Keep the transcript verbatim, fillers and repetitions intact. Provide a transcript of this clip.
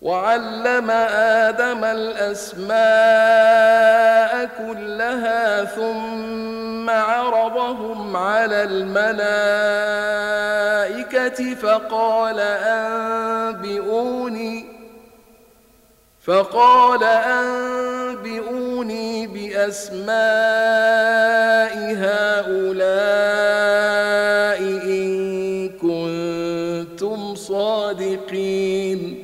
وعلم آدم الأسماء كلها ثم عرضهم على الملائكة فقال أنبئوني فقال أنبئوني بأسماء هؤلاء إن كنتم صادقين